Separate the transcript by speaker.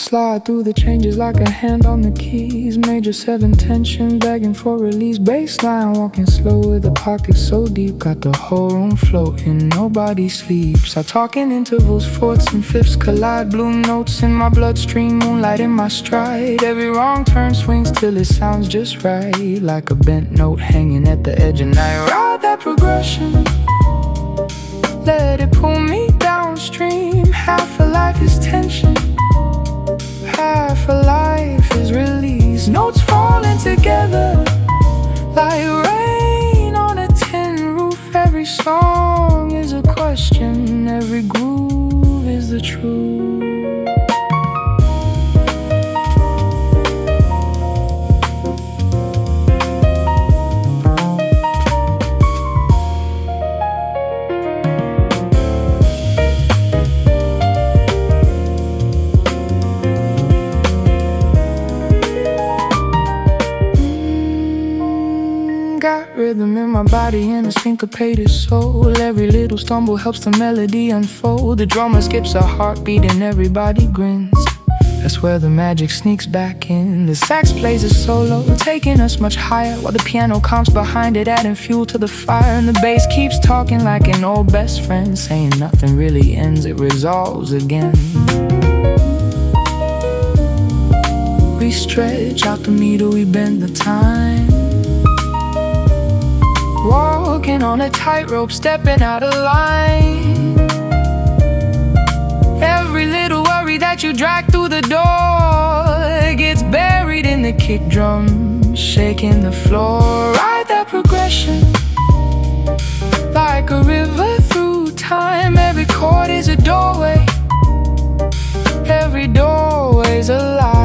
Speaker 1: Slide through the changes like a hand on the keys. Major 7 tension, begging for release. Baseline, walking slow with a pocket so deep. Got the whole room floating, nobody sleeps. I talk in intervals, fourths and fifths collide. Blue notes in my bloodstream, moonlight in my stride. Every wrong turn swings till it sounds just right. Like a bent note hanging at the edge, and I ride that progression. Let it pull me downstream. Half a life is tension, half a life is release. Notes falling together like rain on a tin roof. Every song is a question, every groove is the truth. Got rhythm in my body and a syncopated soul. Every little stumble helps the melody unfold. The drummer skips a heartbeat and everybody grins. That's where the magic sneaks back in. The sax plays a solo, taking us much higher, while the piano comes behind it, adding fuel to the fire. And the bass keeps talking like an old best friend, saying nothing really ends, it resolves again. We stretch out the meter, we bend the time. Walking on a tightrope, stepping out of line. Every little worry that you drag through the door gets buried in the kick drum, shaking the floor. Ride that progression like a river through time. Every chord is a doorway, every doorway's alive.